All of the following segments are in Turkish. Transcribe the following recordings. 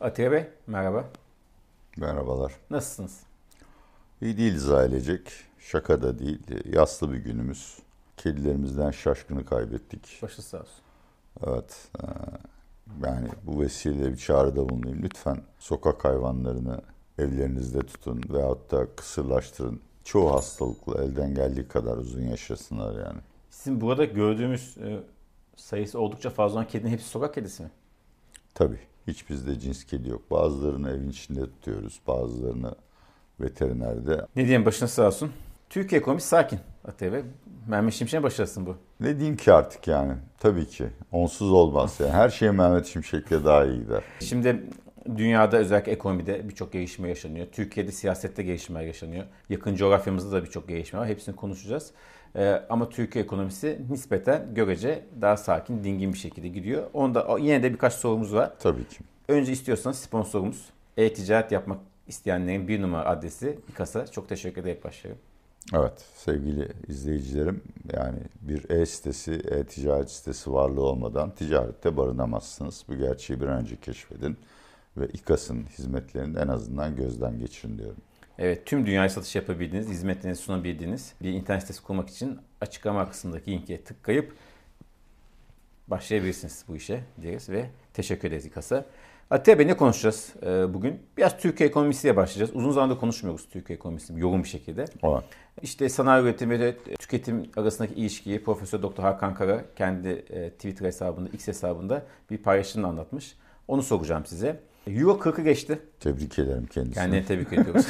Atiye Bey, merhaba. Merhabalar. Nasılsınız? İyi değiliz ailecek. Şaka da değil. Yaslı bir günümüz. Kedilerimizden Şaşkın'ı kaybettik. Başı sağ olsun. Evet. Yani bu vesileyle bir çağrıda bulunayım. Lütfen sokak hayvanlarını evlerinizde tutun veyahut da kısırlaştırın. Çoğu hastalıklı elden geldiği kadar uzun yaşasınlar yani. Sizin burada gördüğümüz sayısı oldukça fazla olan kedinin hepsi sokak kedisi mi? Tabii. Hiç bizde cins kedi yok. Bazılarını evin içinde tutuyoruz. Bazılarını veterinerde. Ne diyeyim, başınız sağ olsun. Türkiye ekonomisi sakin Atiye Bey. Mehmet Şimşek'in başarısın bu. Ne diyeyim ki artık yani? Tabii ki. Onsuz olmaz yani. Her şey Mehmet Şimşek'le daha iyi gider. Şimdi dünyada özellikle ekonomide birçok gelişme yaşanıyor. Türkiye'de siyasette gelişmeler yaşanıyor. Yakın coğrafyamızda da birçok gelişme var. Hepsini konuşacağız. Ama Türkiye ekonomisi nispeten görece daha sakin, dingin bir şekilde gidiyor. Onda yine de birkaç sorumuz var. Tabii ki. Önce istiyorsanız sponsorumuz. E-ticaret yapmak isteyenlerin bir numara adresi İKAS'a. Çok teşekkür ederek başlayalım. Evet sevgili izleyicilerim, yani bir e-sitesi, e-ticaret sitesi varlığı olmadan ticarette barınamazsınız. Bu gerçeği bir an önce keşfedin ve İKAS'ın hizmetlerini en azından gözden geçirin diyorum. Evet, tüm dünyaya satış yapabildiğiniz, hizmetlerinizi sunabildiğiniz bir internet sitesi kurmak için açıklama kısmındaki linke tıklayıp başlayabilirsiniz bu işe deriz ve teşekkür ederiz İKAS'a. Atiye Bey, ne konuşacağız bugün? Biraz Türkiye ekonomisiyle başlayacağız. Uzun zamandır konuşmuyoruz Türkiye ekonomisini yoğun bir şekilde. Evet. İşte sanayi üretimi ve tüketim arasındaki ilişkiyi Profesör Doktor Hakan Kara kendi Twitter hesabında, X hesabında bir paylaşımda anlatmış. Onu soracağım size. Euro 40'ı geçti. Tebrik ederim kendisini. Kendini tebrik ediyoruz.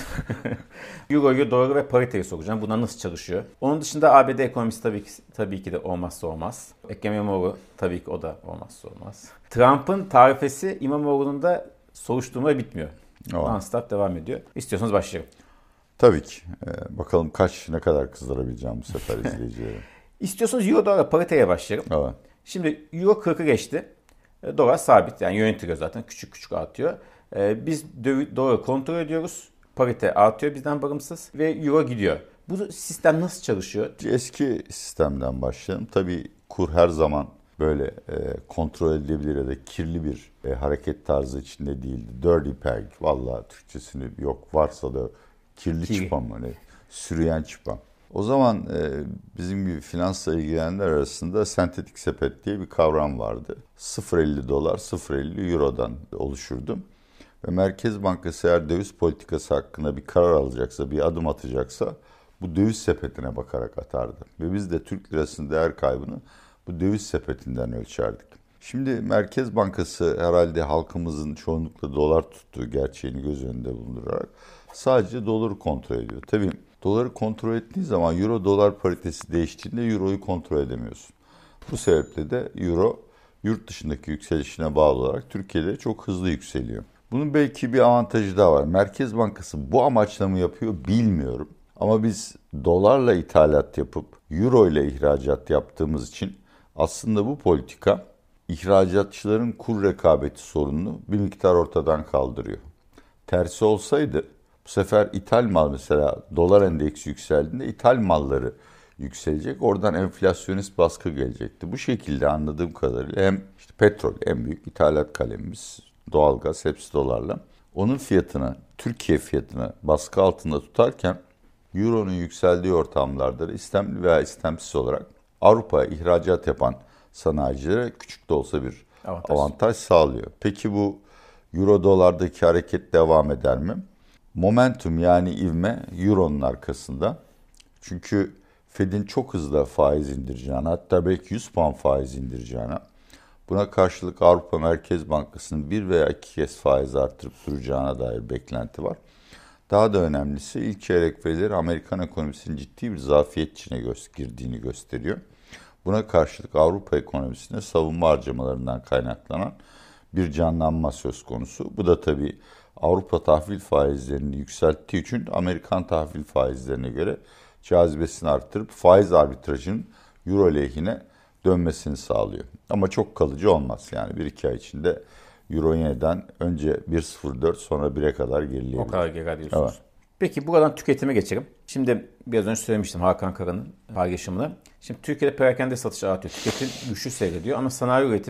Euro'yu, doları ve pariteyi soracağım. Bunlar nasıl çalışıyor? Onun dışında ABD ekonomisi tabii ki de olmazsa olmaz. Ekrem İmamoğlu tabii ki o da olmazsa olmaz. Trump'ın tarifesi İmamoğlu'nun da soruşturma bitmiyor. Non-stop devam ediyor. İstiyorsanız başlayalım. Tabii ki. Bakalım ne kadar kızdırabileceğim bu sefer izleyicileri. İstiyorsanız Euro dolar pariteye başlayalım. Evet. Şimdi Euro 40'ı geçti. Dolar sabit, yani yönetiliyor zaten, küçük küçük artıyor. Biz doları kontrol ediyoruz. Parite artıyor bizden bağımsız ve Euro gidiyor. Bu sistem nasıl çalışıyor? Eski sistemden başlayalım. Tabii kur her zaman böyle kontrol edilebilir ya da kirli bir hareket tarzı içinde değildi. Dirty peg, vallahi Türkçesini yok, varsa da kirli çıpa mı, ne? Sürüyen çıpa. O zaman bizim gibi finansla ilgilenenler arasında sentetik sepet diye bir kavram vardı. 0.50 dolar, 0.50 eurodan oluşurdu. Ve Merkez Bankası eğer döviz politikası hakkında bir karar alacaksa, bir adım atacaksa bu döviz sepetine bakarak atardı. Ve biz de Türk lirasının değer kaybını bu döviz sepetinden ölçerdik. Şimdi Merkez Bankası herhalde halkımızın çoğunlukla dolar tuttuğu gerçeğini göz önünde bulundurarak sadece doları kontrol ediyor. Tabii doları kontrol ettiği zaman euro dolar paritesi değiştiğinde euroyu kontrol edemiyorsun. Bu sebeple de euro yurt dışındaki yükselişine bağlı olarak Türkiye'de çok hızlı yükseliyor. Bunun belki bir avantajı daha var. Merkez Bankası bu amaçla mı yapıyor bilmiyorum. Ama biz dolarla ithalat yapıp euro ile ihracat yaptığımız için aslında bu politika ihracatçıların kur rekabeti sorununu bir miktar ortadan kaldırıyor. Tersi olsaydı bu sefer ithal mal, mesela dolar endeksi yükseldiğinde ithal malları yükselecek. Oradan enflasyonist baskı gelecekti. Bu şekilde anladığım kadarıyla hem işte petrol en büyük ithalat kalemimiz, doğalgaz hepsi dolarla. Onun fiyatını, Türkiye fiyatını baskı altında tutarken Euro'nun yükseldiği ortamlarda istemli veya istemsiz olarak Avrupa'ya ihracat yapan sanayicilere küçük de olsa bir avantaj sağlıyor. Peki bu Euro dolardaki hareket devam eder mi? Momentum, yani ivme Euro'nun arkasında. Çünkü Fed'in çok hızlı faiz indireceğine, hatta belki 100 puan faiz indireceğine, buna karşılık Avrupa Merkez Bankası'nın bir veya iki kez faiz artırıp duracağına dair beklenti var. Daha da önemlisi ilk çeyrek verileri Amerikan ekonomisinin ciddi bir zafiyet içine girdiğini gösteriyor. Buna karşılık Avrupa ekonomisinde savunma harcamalarından kaynaklanan bir canlanma söz konusu. Bu da tabii Avrupa tahvil faizlerini yükselttiği için Amerikan tahvil faizlerine göre cazibesini artırıp faiz arbitrajının euro lehine dönmesini sağlıyor. Ama çok kalıcı olmaz. Yani 1-2 ay içinde euro yeniden önce 1.04 sonra 1'e kadar gerileyebilir. O kadar geri diyorsunuz. Evet. Peki buradan tüketime geçelim. Şimdi biraz önce söylemiştim Hakan Kara'nın paylaşımını. Şimdi Türkiye'de perakende satış artıyor. Tüketim güçlü seyrediyor ama sanayi üretimi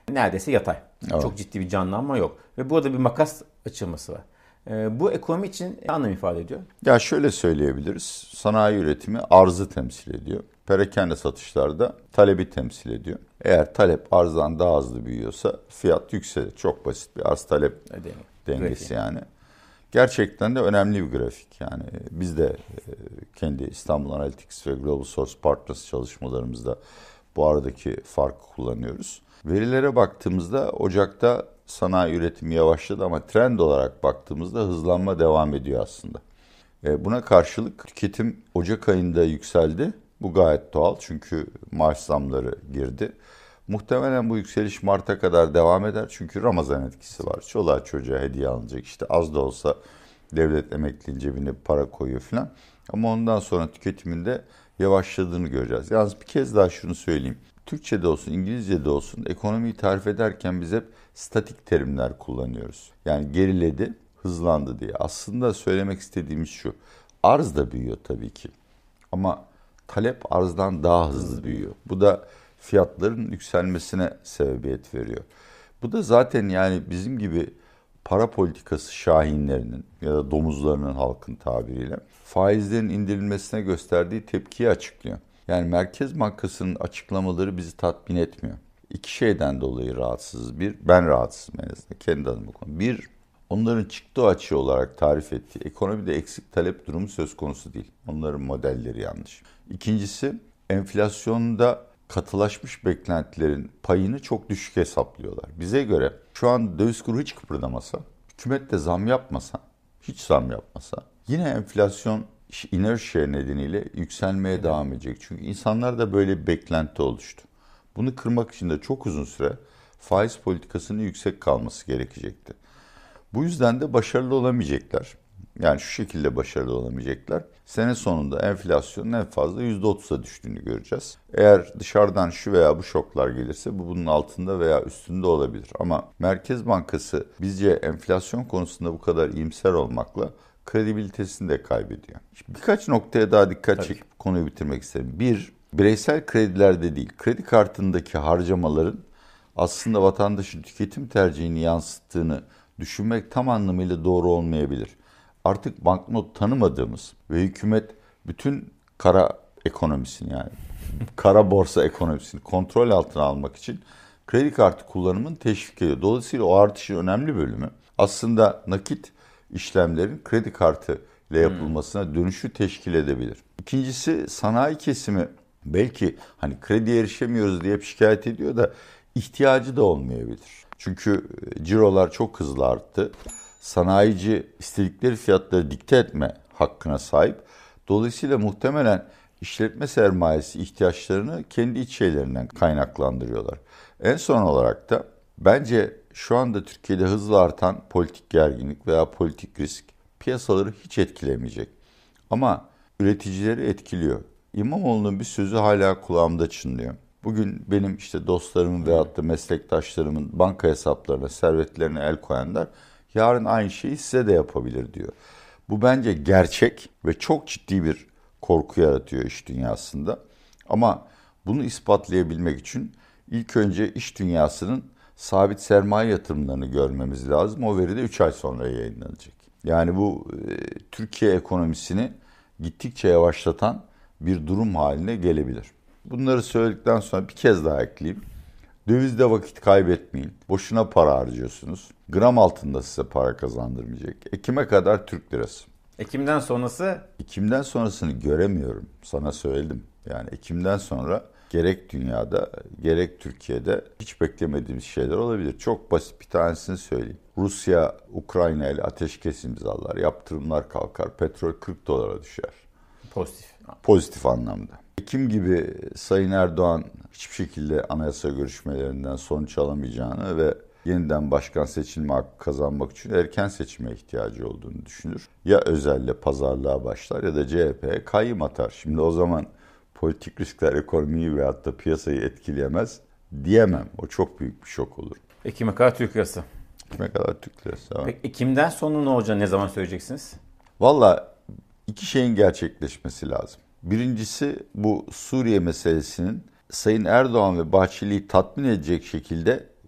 neredeyse yatay. Evet. Çok ciddi bir canlanma yok. Ve burada bir makas açılması var. Bu ekonomi için ne anlam ifade ediyor? Ya şöyle söyleyebiliriz. Sanayi üretimi arzı temsil ediyor. Perakende satışlarda talebi temsil ediyor. Eğer talep arzdan daha hızlı büyüyorsa fiyat yükselir. Çok basit bir arz talep dengesi yani. Gerçekten de önemli bir grafik. Yani biz de kendi İstanbul Analytics ve Global Source Partners çalışmalarımızda bu aradaki farkı kullanıyoruz. Verilere baktığımızda Ocak'ta sanayi üretimi yavaşladı ama trend olarak baktığımızda hızlanma devam ediyor aslında. Buna karşılık tüketim Ocak ayında yükseldi. Bu gayet doğal çünkü maaş zamları girdi. Muhtemelen bu yükseliş Mart'a kadar devam eder çünkü Ramazan etkisi var. Çoluğa çocuğa hediye alınacak, işte az da olsa devlet emeklinin cebine para koyuyor falan. Ama ondan sonra tüketiminde yavaşladığını göreceğiz. Yalnız bir kez daha şunu söyleyeyim. Türkçe'de olsun, İngilizce'de olsun ekonomiyi tarif ederken biz hep statik terimler kullanıyoruz. Yani geriledi, hızlandı diye. Aslında söylemek istediğimiz şu. Arz da büyüyor tabii ki. Ama talep arzdan daha hızlı büyüyor. Bu da fiyatların yükselmesine sebebiyet veriyor. Bu da zaten yani bizim gibi para politikası şahinlerinin ya da domuzlarının halkın tabiriyle faizlerin indirilmesine gösterdiği tepkiyi açıklıyor. Yani Merkez Bankası'nın açıklamaları bizi tatmin etmiyor. İki şeyden dolayı rahatsızız. Bir, ben rahatsızım en azından kendi adıma konu. Bir, onların çıktı açığı olarak tarif ettiği ekonomide eksik talep durumu söz konusu değil. Onların modelleri yanlış. İkincisi, enflasyonda katılaşmış beklentilerin payını çok düşük hesaplıyorlar. Bize göre şu an döviz kuru hiç kıpırdamasa, hükümet de zam yapmasa, hiç zam yapmasa yine enflasyon inertia nedeniyle yükselmeye devam edecek. Çünkü insanlarda böyle bir beklenti oluştu. Bunu kırmak için de çok uzun süre faiz politikasının yüksek kalması gerekecekti. Bu yüzden de başarılı olamayacaklar. Yani şu şekilde başarılı olamayacaklar. Sene sonunda enflasyonun en fazla %30'a düştüğünü göreceğiz. Eğer dışarıdan şu veya bu şoklar gelirse bu bunun altında veya üstünde olabilir. Ama Merkez Bankası bizce enflasyon konusunda bu kadar iyimser olmakla kredibilitesini de kaybediyor. Birkaç noktaya daha dikkat çekip konuyu bitirmek isterim. Bir, bireysel kredilerde değil, kredi kartındaki harcamaların aslında vatandaşın tüketim tercihini yansıttığını düşünmek tam anlamıyla doğru olmayabilir. Artık banknot tanımadığımız ve hükümet bütün kara ekonomisini yani kara borsa ekonomisini kontrol altına almak için kredi kartı kullanımını teşvik ediyor. Dolayısıyla o artışın önemli bölümü aslında nakit işlemlerin kredi kartı ile yapılmasına dönüşü teşkil edebilir. İkincisi, sanayi kesimi belki hani krediye erişemiyoruz diye şikayet ediyor da ihtiyacı da olmayabilir. Çünkü cirolar çok hızlı arttı. Sanayici istedikleri fiyatları dikte etme hakkına sahip. Dolayısıyla muhtemelen işletme sermayesi ihtiyaçlarını kendi iç şeylerinden kaynaklandırıyorlar. En son olarak da bence şu anda Türkiye'de hızla artan politik gerginlik veya politik risk piyasaları hiç etkilemeyecek. Ama üreticileri etkiliyor. İmamoğlu'nun bir sözü hala kulağımda çınlıyor. Bugün benim işte dostlarımın veyahut da meslektaşlarımın banka hesaplarına, servetlerine el koyanlar yarın aynı şeyi size de yapabilir diyor. Bu bence gerçek ve çok ciddi bir korku yaratıyor iş dünyasında. Ama bunu ispatlayabilmek için ilk önce iş dünyasının sabit sermaye yatırımlarını görmemiz lazım. O veri de 3 ay sonra yayınlanacak. Yani bu Türkiye ekonomisini gittikçe yavaşlatan bir durum haline gelebilir. Bunları söyledikten sonra bir kez daha ekleyeyim. Dövizde vakit kaybetmeyin. Boşuna para harcıyorsunuz. Gram altında size para kazandırmayacak. Ekim'e kadar Türk lirası. Ekim'den sonrası? Ekim'den sonrasını göremiyorum. Sana söyledim. Yani Ekim'den sonra gerek dünyada gerek Türkiye'de hiç beklemediğimiz şeyler olabilir. Çok basit bir tanesini söyleyeyim. Rusya, Ukrayna ile ateşkes imzalar, yaptırımlar kalkar, petrol 40 dolara düşer. Pozitif anlamda. Ekim gibi Sayın Erdoğan hiçbir şekilde anayasa görüşmelerinden sonuç alamayacağını ve yeniden başkan seçilme hakkı kazanmak için erken seçime ihtiyacı olduğunu düşünür. Ya özelle pazarlığa başlar ya da CHP'ye kayyım atar. Şimdi o zaman politik riskler ekonomiyi veyahut da piyasayı etkileyemez diyemem. O çok büyük bir şok olur. Ekim'e kadar Türk lirası. Ekim'e kadar Türk lirası. Peki Ekim'den sonra ne olacak? Ne zaman söyleyeceksiniz? Valla iki şeyin gerçekleşmesi lazım. Birincisi bu Suriye meselesinin Sayın Erdoğan ve Bahçeli'yi tatmin edecek şekilde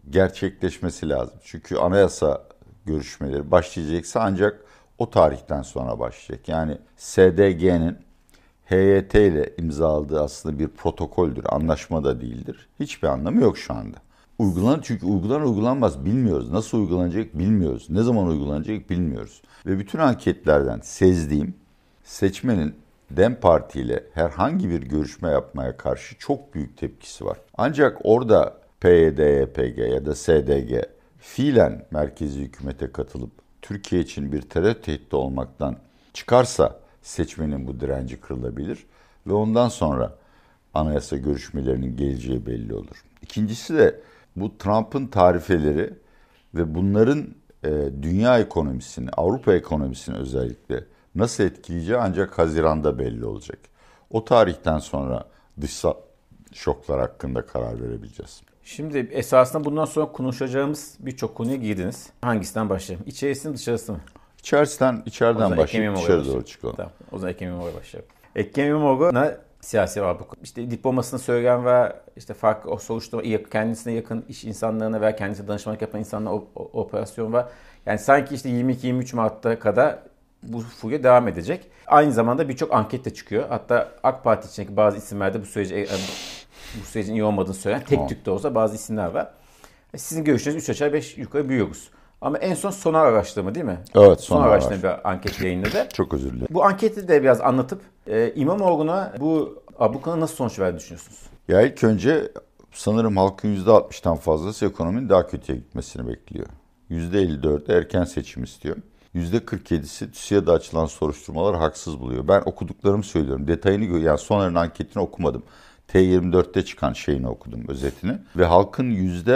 gerçekleşmesi lazım. Çünkü anayasa görüşmeleri başlayacaksa ancak o tarihten sonra başlayacak. Yani SDG'nin HYT ile imzaladığı aslında bir protokoldür, anlaşma da değildir. Hiçbir anlamı yok şu anda. Çünkü uygulanmaz bilmiyoruz. Nasıl uygulanacak bilmiyoruz. Ne zaman uygulanacak bilmiyoruz. Ve bütün anketlerden sezdiğim seçmenin DEM Parti ile herhangi bir görüşme yapmaya karşı çok büyük tepkisi var. Ancak orada PYD, YPG ya da SDG fiilen merkezi hükümete katılıp Türkiye için bir terör tehdidi olmaktan çıkarsa seçmenin bu direnci kırılabilir ve ondan sonra anayasa görüşmelerinin geleceği belli olur. İkincisi de bu Trump'ın tarifeleri ve bunların dünya ekonomisini, Avrupa ekonomisini özellikle nasıl etkileyeceği ancak Haziran'da belli olacak. O tarihten sonra dışsal şoklar hakkında karar verebileceğiz. Şimdi esasında bundan sonra konuşacağımız birçok konuya girdiniz. Hangisinden başlayalım? İçerisi mi dışarısı mı? İçeriden başlayıp dışarı doğru çıkalım. Tamam. O zaman Ekrem İmamoğlu'ya başlayalım. Ekrem İmamoğlu'na siyasi var bu. İşte diplomasını söyleyen ve işte farklı o soruşturma kendisine yakın iş insanlarına veya kendisine danışmanlık yapan insanlara operasyon var. Yani sanki işte 22-23 Mart'ta kadar bu furya devam edecek. Aynı zamanda birçok anket de çıkıyor. Hatta AK Parti içindeki bazı isimlerde bu sürecin iyi olmadığını söyleyen tek tük de olsa bazı isimler var. Sizin görüşünüz 3 aşağı 5 yukarı büyüyoruz. Ama en son Sonar araştırma değil mi? Evet, Sonar araştırma bir anket yayınladı. Çok özür dilerim. Bu anketi de biraz anlatıp İmamoğlu'na bu ablukana nasıl sonuç verdiğini düşünüyorsunuz? Ya ilk önce sanırım halkın %60'tan fazlası ekonominin daha kötüye gitmesini bekliyor. %54'de erken seçim istiyor. %47'si TÜSİAD'a açılan soruşturmalar haksız buluyor. Ben okuduklarımı söylüyorum. Detayını yani Soner'in anketini okumadım. T24'te çıkan şeyini okudum, özetini. Ve halkın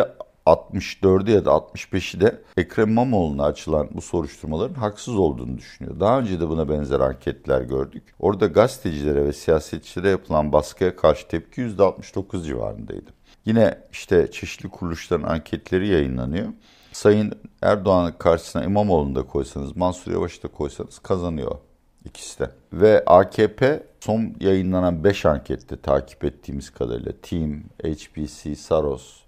%64'ü ya da 65'i de Ekrem İmamoğlu'na açılan bu soruşturmaların haksız olduğunu düşünüyor. Daha önce de buna benzer anketler gördük. Orada gazetecilere ve siyasetçilere yapılan baskıya karşı tepki %69 civarındaydı. Yine işte çeşitli kuruluşların anketleri yayınlanıyor. Sayın Erdoğan'ın karşısına İmamoğlu'nu da koysanız, Mansur Yavaş'ı da koysanız kazanıyor ikisi de. Ve AKP son yayınlanan 5 ankette takip ettiğimiz kadarıyla Team, HBC, Saros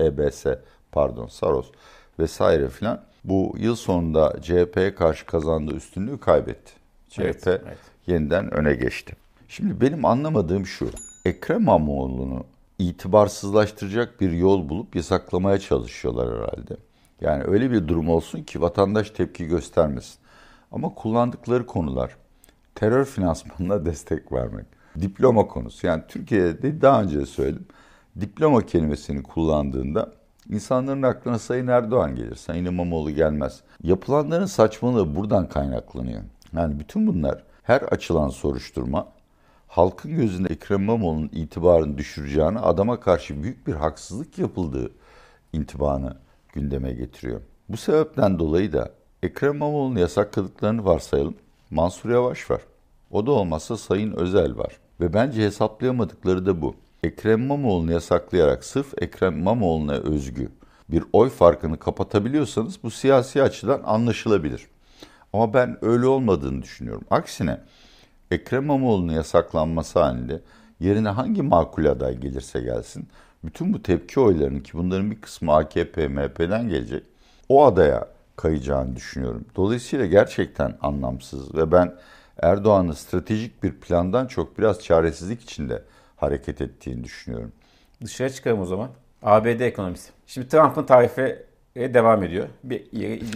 vesaire filan bu yıl sonunda CHP'ye karşı kazandığı üstünlüğü kaybetti. CHP yeniden öne geçti. Şimdi benim anlamadığım şu, Ekrem İmamoğlu'nu itibarsızlaştıracak bir yol bulup yasaklamaya çalışıyorlar herhalde. Yani öyle bir durum olsun ki vatandaş tepki göstermesin. Ama kullandıkları konular terör finansmanına destek vermek, diploma konusu. Yani Türkiye'de daha önce de söyledim. Diploma kelimesini kullandığında insanların aklına Sayın Erdoğan gelir, Sayın İmamoğlu gelmez. Yapılanların saçmalığı buradan kaynaklanıyor. Yani bütün bunlar her açılan soruşturma halkın gözünde Ekrem İmamoğlu'nun itibarını düşüreceğini, adama karşı büyük bir haksızlık yapıldığı intibanı gündeme getiriyor. Bu sebepten dolayı da Ekrem İmamoğlu'nu yasakladıklarını varsayalım. Mansur Yavaş var. O da olmazsa Sayın Özel var. Ve bence hesaplayamadıkları da bu. Ekrem İmamoğlu'nu yasaklayarak sırf Ekrem İmamoğlu'na özgü bir oy farkını kapatabiliyorsanız bu siyasi açıdan anlaşılabilir. Ama ben öyle olmadığını düşünüyorum. Aksine Ekrem İmamoğlu'nun yasaklanması halinde yerine hangi makul aday gelirse gelsin, bütün bu tepki oylarının ki bunların bir kısmı AKP, MHP'den gelecek, o adaya kayacağını düşünüyorum. Dolayısıyla gerçekten anlamsız ve ben Erdoğan'ın stratejik bir plandan çok biraz çaresizlik içinde hareket ettiğini düşünüyorum. Dışarı çıkalım o zaman. ABD ekonomisi. Şimdi Trump'ın tarife devam ediyor. Bir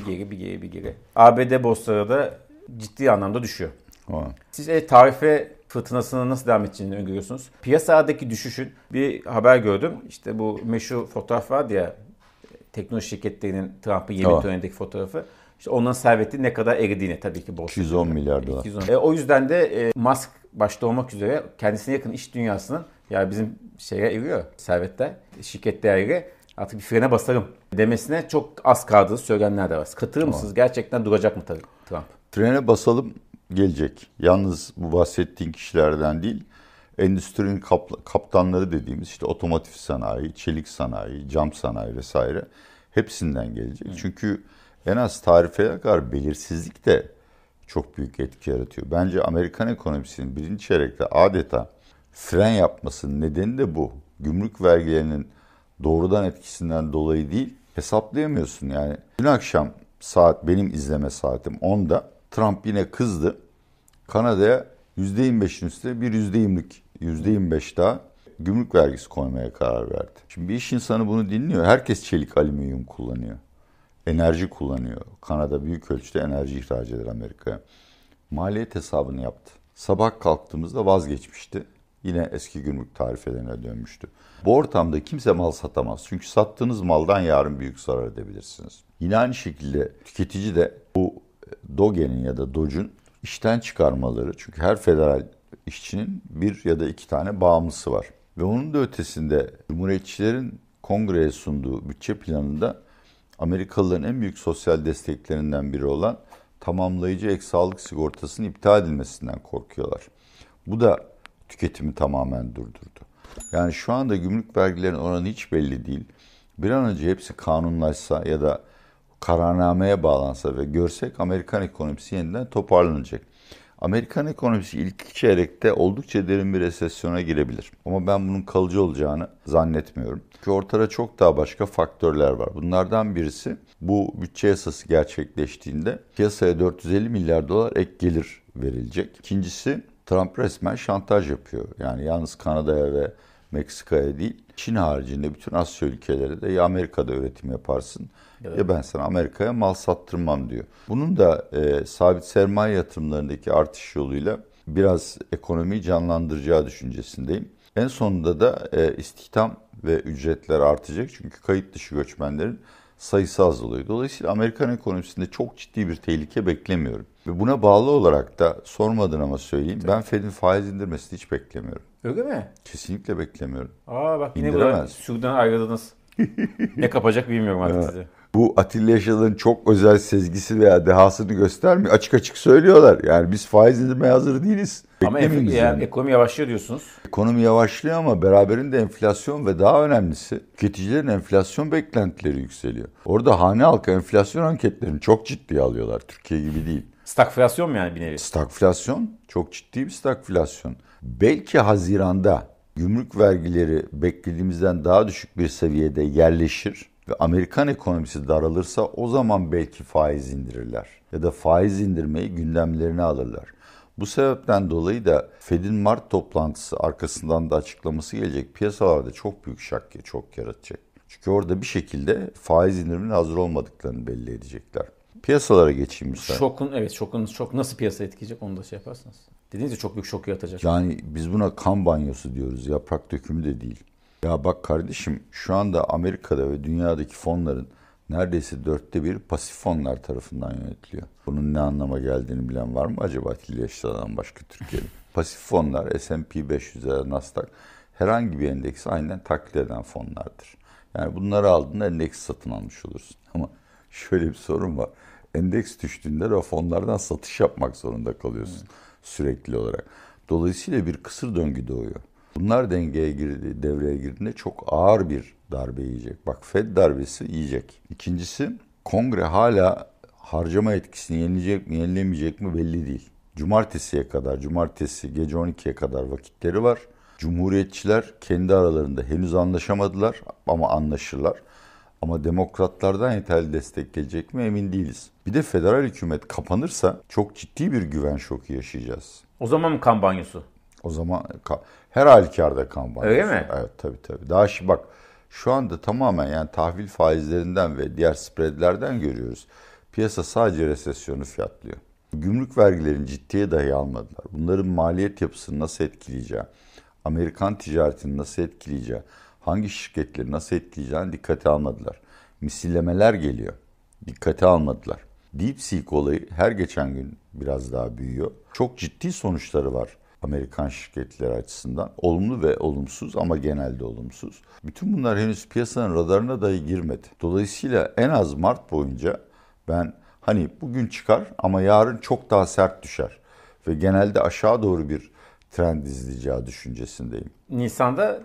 geri. ABD borsaları da ciddi anlamda düşüyor. Siz tarife fırtınasının nasıl devam edeceğini öngörüyorsunuz? Piyasadaki düşüşün bir haber gördüm. İşte bu meşhur fotoğraf vardı ya, teknoloji şirketlerinin Trump'ın yemin törenindeki fotoğrafı. İşte onların serveti ne kadar eridiğini tabii ki borsada. 210 milyar dolar. O yüzden de Musk başta olmak üzere kendisine yakın iş dünyasının ya bizim şeye eriyor servetler, şirket değeri artık bir frene basarım demesine çok az kaldığı söylenenler de var. Katılır mısınız? Gerçekten duracak mı Trump? Frene basalım gelecek. Yalnız bu bahsettiğin kişilerden değil, endüstrinin kaptanları dediğimiz işte otomotiv sanayi, çelik sanayi, cam sanayi vesaire hepsinden gelecek. Çünkü en az tarifeye kadar belirsizlik de çok büyük etki yaratıyor. Bence Amerikan ekonomisinin birinci çeyrekte adeta fren yapmasının nedeni de bu. Gümrük vergilerinin doğrudan etkisinden dolayı değil, Hesaplayamıyorsun yani. Dün akşam saat, benim izleme saatim 10'da Trump yine kızdı. Kanada'ya %25'in üstüne bir %25 daha gümrük vergisi koymaya karar verdi. Şimdi bir iş insanı bunu dinliyor. Herkes çelik alüminyum kullanıyor. Enerji kullanıyor. Kanada büyük ölçüde enerji ihraç eder Amerika'ya. Maliyet hesabını yaptı. Sabah kalktığımızda vazgeçmişti. Yine eski gümrük tarifelerine dönmüştü. Bu ortamda kimse mal satamaz. Çünkü sattığınız maldan yarın büyük zarar edebilirsiniz. Yine aynı şekilde tüketici de bu DOGE'nin ya da DOG'un işten çıkarmaları. Çünkü her federal işçinin bir ya da iki tane bağımlısı var. Ve onun da ötesinde Cumhuriyetçilerin kongreye sunduğu bütçe planında Amerikalıların en büyük sosyal desteklerinden biri olan tamamlayıcı ek sağlık sigortasının iptal edilmesinden korkuyorlar. Bu da tüketimi tamamen durdurdu. Yani şu anda gümrük vergilerinin oranı hiç belli değil. Bir an önce hepsi kanunlaşsa ya da kararnameye bağlansa ve görsek Amerikan ekonomisi yeniden toparlanacak. Amerikan ekonomisi ilk çeyrekte oldukça derin bir resesyona girebilir. Ama ben bunun kalıcı olacağını zannetmiyorum. Çünkü ortada çok daha başka faktörler var. Bunlardan birisi bu bütçe yasası gerçekleştiğinde piyasaya 450 milyar dolar ek gelir verilecek. İkincisi Trump resmen şantaj yapıyor. Yani yalnız Kanada'ya ve Meksika'ya değil, Çin haricinde bütün Asya ülkeleri de ya Amerika'da üretim yaparsın ya ben sana Amerika'ya mal sattırmam diyor. Bunun da sabit sermaye yatırımlarındaki artış yoluyla biraz ekonomiyi canlandıracağı düşüncesindeyim. En sonunda da istihdam ve ücretler artacak çünkü kayıt dışı göçmenlerin sayısı azalıyor. Dolayısıyla Amerikan ekonomisinde çok ciddi bir tehlike beklemiyorum. Ve buna bağlı olarak da sormadın ama söyleyeyim. Ben Fed'in faiz indirmesini hiç beklemiyorum. Öyle mi? Kesinlikle beklemiyorum. Bak yine burada sürüden ayrıldınız. Ne kapacak bilmiyorum artık size. Bu Atilla Yaşar'ın çok özel sezgisi veya dehasını göstermiyor. Açık açık söylüyorlar. Yani biz faiz indirmeye hazır değiliz. Ama ekonomi yavaşlıyor diyorsunuz. Ekonomi yavaşlıyor ama beraberinde enflasyon ve daha önemlisi tüketicilerin enflasyon beklentileri yükseliyor. Orada hane halkı enflasyon anketlerini çok ciddiye alıyorlar. Türkiye gibi değil. Stagflasyon mu yani bir nevi? Stagflasyon. Çok ciddi bir stagflasyon. Belki Haziran'da gümrük vergileri beklediğimizden daha düşük bir seviyede yerleşir ve Amerikan ekonomisi daralırsa o zaman belki faiz indirirler. Ya da faiz indirmeyi gündemlerine alırlar. Bu sebepten dolayı da Fed'in Mart toplantısı arkasından da açıklaması gelecek. Piyasalarda çok büyük şok yaratacak. Çünkü orada bir şekilde faiz indirimine hazır olmadıklarını belli edecekler. Piyasalara geçeyim müsaade. Şokun nasıl piyasa etkileyecek onu da yaparsanız. Dediğiniz gibi çok büyük şok yaratacak. Yani biz buna kan banyosu diyoruz. Yaprak dökümü de değil. Ya bak kardeşim şu anda Amerika'da ve dünyadaki fonların neredeyse 1/4 pasif fonlar tarafından yönetiliyor. Bunun ne anlama geldiğini bilen var mı acaba Atilla Yaşar'dan başka Türkiye'de? Pasif fonlar S&P 500 ya Nasdaq herhangi bir endeksi aynen taklit eden fonlardır. Yani bunları aldığında endeks satın almış olursun. Ama şöyle bir sorun var. Endeks düştüğünde o fonlardan satış yapmak zorunda kalıyorsun sürekli olarak. Dolayısıyla bir kısır döngü doğuyor. Bunlar devreye girdiğinde çok ağır bir darbe yiyecek. Bak Fed darbesi yiyecek. İkincisi kongre hala harcama etkisini yenileyecek mi yenilemeyecek mi belli değil. Cumartesi gece 12'ye kadar vakitleri var. Cumhuriyetçiler kendi aralarında henüz anlaşamadılar ama anlaşırlar. Ama demokratlardan yeterli destek gelecek mi emin değiliz. Bir de federal hükümet kapanırsa çok ciddi bir güven şoku yaşayacağız. O zaman mı kan banyosu? O zaman her halükarda kan banyosu. Öyle mi? Evet tabii. Daha bak şu anda tamamen yani tahvil faizlerinden ve diğer spreadlerden görüyoruz. Piyasa sadece resesyonu fiyatlıyor. Gümrük vergilerini ciddiye dahi almadılar. Bunların maliyet yapısını nasıl etkileyeceği, Amerikan ticaretini nasıl etkileyeceği, hangi şirketleri nasıl etkileyeceğini dikkate almadılar. Misillemeler geliyor. Dikkate almadılar. DeepSeek olayı her geçen gün biraz daha büyüyor. Çok ciddi sonuçları var Amerikan şirketleri açısından. Olumlu ve olumsuz ama genelde olumsuz. Bütün bunlar henüz piyasanın radarına dahi girmedi. Dolayısıyla en az Mart boyunca ben bugün çıkar ama yarın çok daha sert düşer. Ve genelde aşağı doğru bir trend izleyeceği düşüncesindeyim. Nisan'da?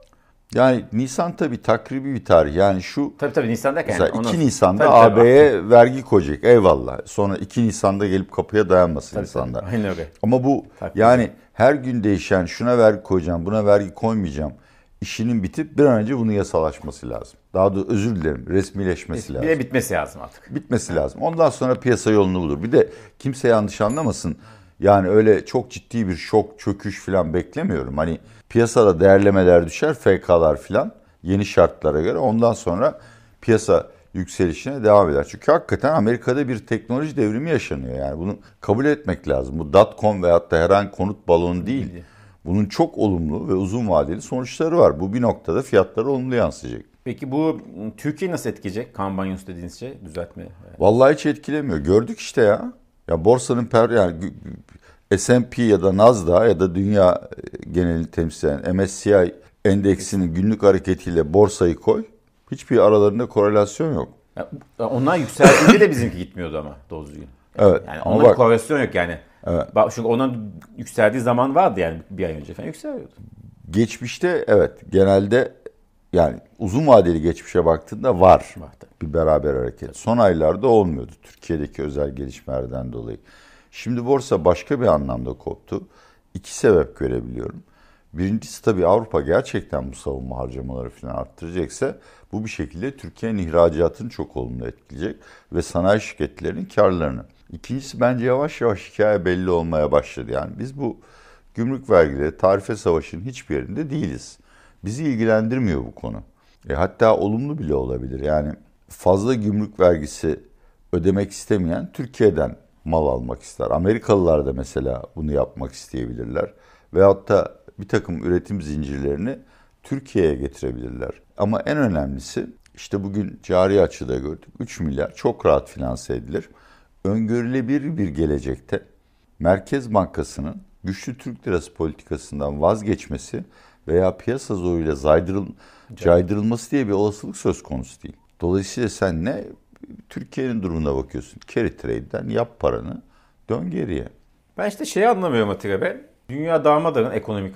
Yani Nisan tabii takribi bir tarih. Yani şu Tabii Nisan derken. Mesela 2 Nisan'da AB'ye vergi koyacak. Eyvallah. Sonra 2 Nisan'da gelip kapıya dayanmasın insanlar. Aynen öyle. Ama bu yani her gün değişen şuna vergi koyacağım, buna vergi koymayacağım. işinin bitip bir an önce bunun yasalaşması lazım. Daha da özür dilerim, resmileşmesi lazım. Bir de bitmesi lazım artık. Bitmesi lazım. Ondan sonra piyasa yolunu bulur. Bir de kimse yanlış anlamasın. Yani öyle çok ciddi bir şok, çöküş falan beklemiyorum. Hani piyasada değerlemeler düşer, FK'lar falan yeni şartlara göre. Ondan sonra piyasa yükselişine devam eder. Çünkü hakikaten Amerika'da bir teknoloji devrimi yaşanıyor. Yani bunu kabul etmek lazım. Bu .com veyahut da herhangi konut balonu değil. Bunun çok olumlu ve uzun vadeli sonuçları var. Bu bir noktada fiyatlara olumlu yansıyacak. Peki bu Türkiye nasıl etkileyecek? Kanbanyos dediğiniz şey düzeltme. Vallahi hiç etkilemiyor. Gördük işte ya. Ya borsanın yani S&P ya da Nasdaq ya da dünya genelini temsil eden MSCI endeksinin günlük hareketiyle borsayı koy. Hiçbir aralarında korelasyon yok. Ya, onlar yükseldiğinde de bizimki gitmiyordu ama doğru düzgün. Evet. Yani ama onunla bir korelasyon yok yani. Evet. Çünkü onun yükseldiği zaman vardı yani bir ay önce falan yükseliyordu. Geçmişte evet genelde yani uzun vadeli geçmişe baktığında var bir beraber hareket. Son aylarda olmuyordu Türkiye'deki özel gelişmelerden dolayı. Şimdi borsa başka bir anlamda koptu. İki sebep görebiliyorum. Birincisi tabii Avrupa gerçekten bu savunma harcamaları falan arttıracaksa bu bir şekilde Türkiye'nin ihracatını çok olumlu etkileyecek ve sanayi şirketlerinin karlarını. İkincisi bence yavaş yavaş hikaye belli olmaya başladı. Yani biz bu gümrük vergileri, tarife savaşının hiçbir yerinde değiliz. Bizi ilgilendirmiyor bu konu. Hatta olumlu bile olabilir. Yani fazla gümrük vergisi ödemek istemeyen Türkiye'den mal almak ister. Amerikalılar da mesela bunu yapmak isteyebilirler. Veyahut da bir takım üretim zincirlerini Türkiye'ye getirebilirler. Ama en önemlisi işte bugün cari açıda gördük. 3 milyar çok rahat finanse edilir. Öngörülebilir bir gelecekte Merkez Bankası'nın güçlü Türk lirası politikasından vazgeçmesi veya piyasa zoruyla caydırılması diye bir olasılık söz konusu değil. Dolayısıyla sen ne Türkiye'nin durumuna bakıyorsun. Carry trade'den yap paranı, dön geriye. Ben işte şeyi anlamıyorum Atilla Bey. Dünya darmadağın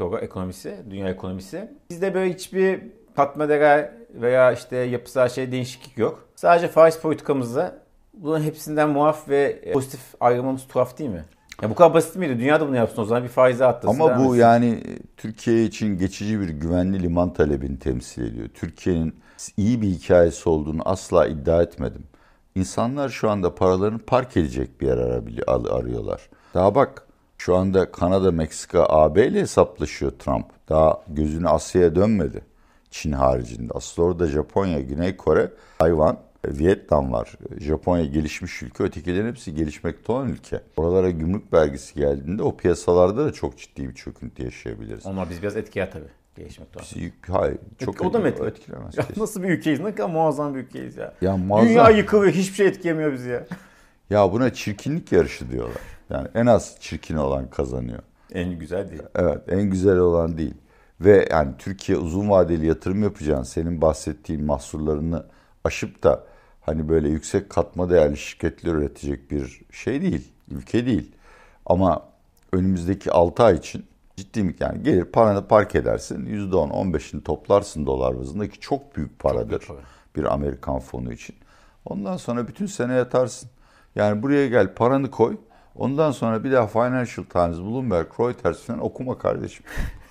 dünya ekonomisi. Bizde böyle hiçbir katma değer veya işte yapısal değişiklik yok. Sadece faiz politikamızda bunun hepsinden muaf ve pozitif ayrılmamız tuhaf değil mi? Ya bu kadar basit miydi? Dünyada bunu yapsın o zaman bir faize attırsın. Ama bu yani Türkiye için geçici bir güvenli liman talebini temsil ediyor. Türkiye'nin iyi bir hikayesi olduğunu asla iddia etmedim. İnsanlar şu anda paralarını park edecek bir yer arıyorlar. Daha bak şu anda Kanada, Meksika, AB ile hesaplaşıyor Trump. Daha gözünü Asya'ya dönmedi. Çin haricinde. Aslında orada Japonya, Güney Kore, Tayvan, Vietnam var. Japonya gelişmiş ülke, ötekilerin hepsi gelişmekte olan ülke. Oralara gümrük vergisi geldiğinde o piyasalarda da çok ciddi bir çöküntü yaşayabiliriz. Ama biz biraz etkiler tabii. Gelişmekte olan. Hayır, çok o da mı etkilemez? Ya nasıl bir ülkeyiz? Ne kadar muazzam bir ülkeyiz ya. Dünya yıkılıyor, hiçbir şey etkilemiyor bizi ya. Ya buna çirkinlik yarışı diyorlar. Yani en az çirkin olan kazanıyor. En güzel değil. Evet, en güzel olan değil. Ve yani Türkiye uzun vadeli yatırım yapacağın, senin bahsettiğin mahsurlarını aşıp da hani böyle yüksek katma değerli şirketler üretecek bir şey değil, ülke değil. Ama önümüzdeki 6 ay için ciddi miktar yani gelir paranı park edersin, %10, 15'ini toplarsın dolar bazında ki çok büyük paradır bir Amerikan fonu için. Ondan sonra bütün sene yatarsın. Yani buraya gel paranı koy, ondan sonra bir daha Financial Times, Bloomberg, Reuters falan okuma kardeşim.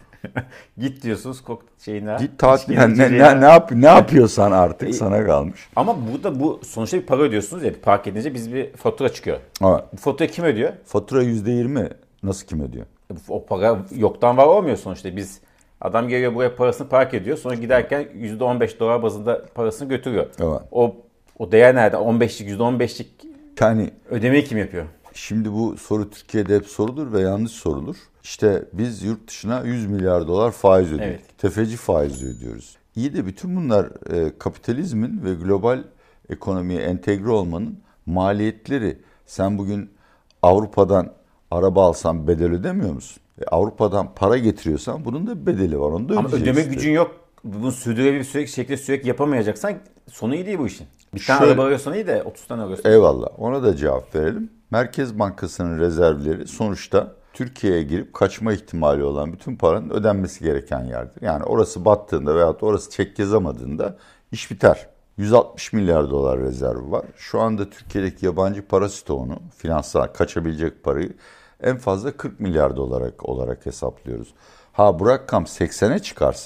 Git diyorsunuz şeyine. Git tatil ne yapıyorsan artık sana kalmış. Ama burada bu sonuçta bir para ödüyorsunuz ya, park edince biz bir fatura çıkıyor. Evet. Bu faturayı kim ödüyor? Fatura %20 nasıl kim ödüyor? O para yoktan var olmuyor sonuçta. Adam geliyor buraya parasını park ediyor. Sonra giderken $15 bazında parasını götürüyor. Evet. O değer nerede? 15'lik yani ödemeyi kim yapıyor? Şimdi bu soru Türkiye'de hep sorulur ve yanlış sorulur. İşte biz yurt dışına 100 milyar dolar faiz ödüyoruz. Evet. Tefeci faizi ödüyoruz. İyi de bütün bunlar kapitalizmin ve global ekonomiye entegre olmanın maliyetleri. Sen bugün Avrupa'dan araba alsan bedel ödemiyor musun? Avrupa'dan para getiriyorsan bunun da bedeli var. Onu da ödeyeceksin. Ama ödeme gücün yok. Bunu sürdürülebilir şekilde sürekli yapamayacaksan sonu iyi değil bu işin. Bir tane araba alıyorsan iyi de 30 tane alıyorsan. Eyvallah. Ona da cevap verelim. Merkez Bankası'nın rezervleri sonuçta Türkiye'ye girip kaçma ihtimali olan bütün paranın ödenmesi gereken yerdir. Yani orası battığında veyahut orası çek yazamadığında iş biter. 160 milyar dolar rezervi var. Şu anda Türkiye'deki yabancı para stoğunu, finansal kaçabilecek parayı en fazla 40 milyar dolar olarak hesaplıyoruz. Bu rakam 80'e çıkarsa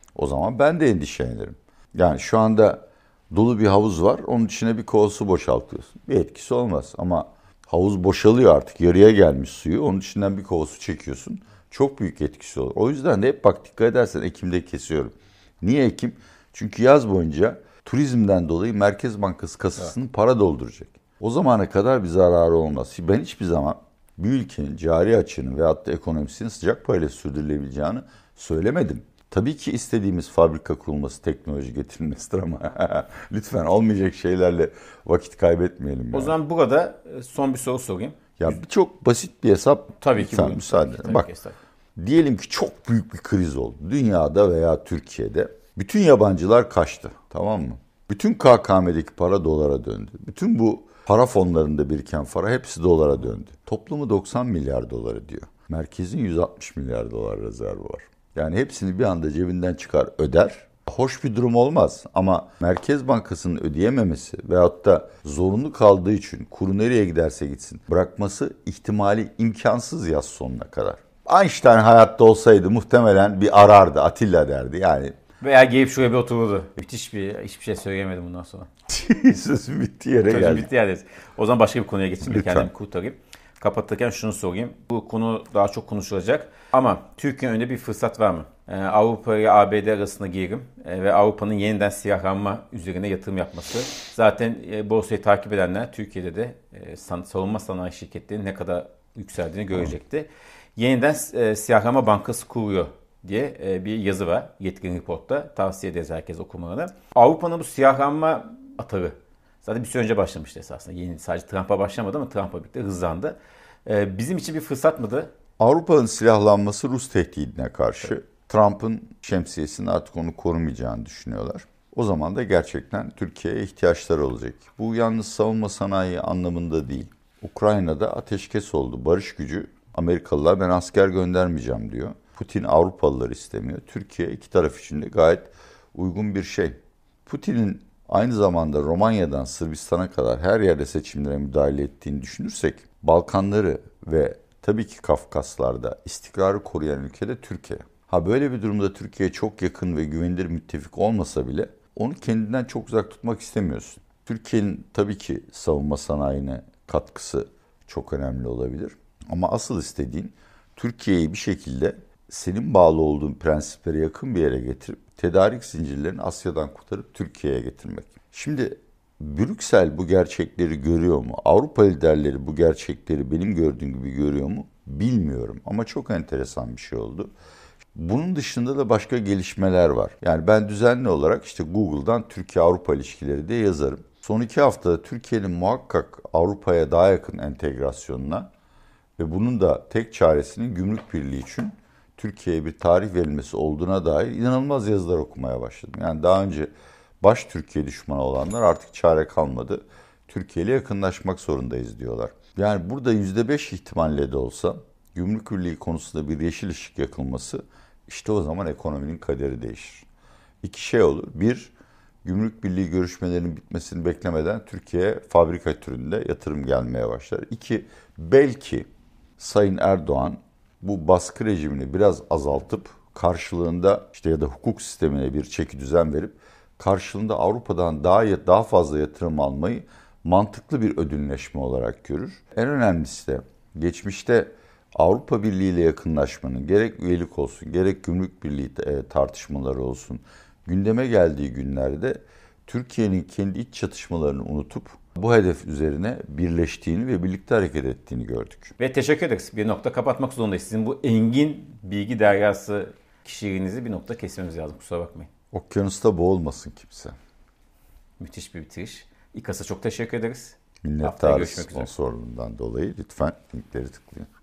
O zaman ben de endişelenirim. Yani şu anda dolu bir havuz var, onun içine bir kova su boşaltıyorsun. Bir etkisi olmaz ama havuz boşalıyor artık, yarıya gelmiş suyu. Onun içinden bir kova su çekiyorsun. Çok büyük etkisi olur. O yüzden de hep bak dikkat edersen Ekim'de kesiyorum. Niye Ekim? Çünkü yaz boyunca turizmden dolayı Merkez Bankası kasasını para dolduracak. O zamana kadar bir zararı olmaz. Ben hiçbir zaman bir ülkenin cari açığının veyahut da ekonomisinin sıcak parayla sürdürülebileceğini söylemedim. Tabii ki istediğimiz fabrika kurulması, teknoloji getirilmesidir ama lütfen olmayacak şeylerle vakit kaybetmeyelim. Yani. O zaman burada son bir soru sorayım. Ya çok basit bir hesap. Tabii ki buyurun. Müsaade. Tabii Bak, diyelim ki çok büyük bir kriz oldu. Dünyada veya Türkiye'de. Bütün yabancılar kaçtı. Tamam mı? Bütün KKM'deki para dolara döndü. Bütün bu para fonlarında biriken para hepsi dolara döndü. Toplamı 90 milyar dolar diyor. Merkezin 160 milyar dolar rezervi var. Yani hepsini bir anda cebinden çıkar öder. Hoş bir durum olmaz ama Merkez Bankası'nın ödeyememesi veyahut da zorunlu kaldığı için kuru nereye giderse gitsin bırakması ihtimali imkansız yaz sonuna kadar. Einstein hayatta olsaydı muhtemelen bir arardı, Atilla derdi yani. Veya gelip şuraya bir otururdu. Müthiş hiçbir şey söyleyemedim bundan sonra. Sözün bittiği yere geldi. Sözün bittiği yerdeyiz. O zaman başka bir konuya geçeyim de Lütfen. kendimi kurtarayım. Kapatırken şunu sorayım. Bu konu daha çok konuşulacak. Ama Türkiye'nin önünde bir fırsat var mı? Avrupa ile ABD arasında gerilim ve Avrupa'nın yeniden silahlanma üzerine yatırım yapması. Zaten borsayı takip edenler Türkiye'de de savunma sanayi şirketlerinin ne kadar yükseldiğini görecekti. Yeniden silahlanma bankası kuruyor diye bir yazı var Yetkin Report'ta. Tavsiye ederiz herkes okumalarını. Avrupa'nın bu silahlanma atarı zaten bir süre önce başlamıştı esasında. Sadece Trump'a başlamadı ama Trump'la birlikte hızlandı. Bizim için bir fırsat mıydı? Avrupa'nın silahlanması Rus tehdidine karşı. Evet. Trump'ın şemsiyesinin artık onu korumayacağını düşünüyorlar. O zaman da gerçekten Türkiye'ye ihtiyaçları olacak. Bu yalnız savunma sanayi anlamında değil. Ukrayna'da ateşkes oldu. Barış gücü Amerikalılar ben asker göndermeyeceğim diyor. Putin Avrupalılar istemiyor. Türkiye iki taraf için de gayet uygun bir şey. Putin'in aynı zamanda Romanya'dan Sırbistan'a kadar her yerde seçimlere müdahale ettiğini düşünürsek Balkanları ve tabii ki Kafkaslar'da istikrarı koruyan ülke de Türkiye. Böyle bir durumda Türkiye'ye çok yakın ve güvenilir müttefik olmasa bile onu kendinden çok uzak tutmak istemiyorsun. Türkiye'nin tabii ki savunma sanayine katkısı çok önemli olabilir. Ama asıl istediğin Türkiye'yi bir şekilde senin bağlı olduğun prensiplere yakın bir yere getirip tedarik zincirlerini Asya'dan kurtarıp Türkiye'ye getirmek. Şimdi Brüksel bu gerçekleri görüyor mu? Avrupa liderleri bu gerçekleri benim gördüğüm gibi görüyor mu? Bilmiyorum ama çok enteresan bir şey oldu. Bunun dışında da başka gelişmeler var. Yani ben düzenli olarak işte Google'dan Türkiye-Avrupa ilişkileri diye yazarım. Son 2 haftada Türkiye'nin muhakkak Avrupa'ya daha yakın entegrasyonuna ve bunun da tek çaresinin gümrük birliği için Türkiye'ye bir tarih verilmesi olduğuna dair inanılmaz yazılar okumaya başladım. Yani daha önce baş Türkiye düşmanı olanlar artık çare kalmadı. Türkiye ile yakınlaşmak zorundayız diyorlar. Yani burada %5 ihtimalle de olsa gümrük birliği konusunda bir yeşil ışık yakılması işte o zaman ekonominin kaderi değişir. 2 şey olur. 1, gümrük birliği görüşmelerinin bitmesini beklemeden Türkiye'ye fabrika türünde yatırım gelmeye başlar. 2, belki Sayın Erdoğan bu baskı rejimini biraz azaltıp karşılığında işte ya da hukuk sistemine bir çeki düzen verip karşılığında Avrupa'dan daha fazla yatırım almayı mantıklı bir ödülleşme olarak görür. En önemlisi de geçmişte Avrupa Birliği ile yakınlaşmanın gerek üyelik olsun gerek gümrük birliği tartışmaları olsun gündeme geldiği günlerde Türkiye'nin kendi iç çatışmalarını unutup bu hedef üzerine birleştiğini ve birlikte hareket ettiğini gördük. Ve teşekkür ederiz. Bir nokta kapatmak zorundayız. Sizin bu engin bilgi deryası kişiliğinizi bir nokta kesmemiz lazım. Kusura bakmayın. Okyanusta boğulmasın kimse. Müthiş bir bitiriş. İKAS'a çok teşekkür ederiz. Minnettarız sponsorluğundan dolayı. Lütfen linkleri tıklayın.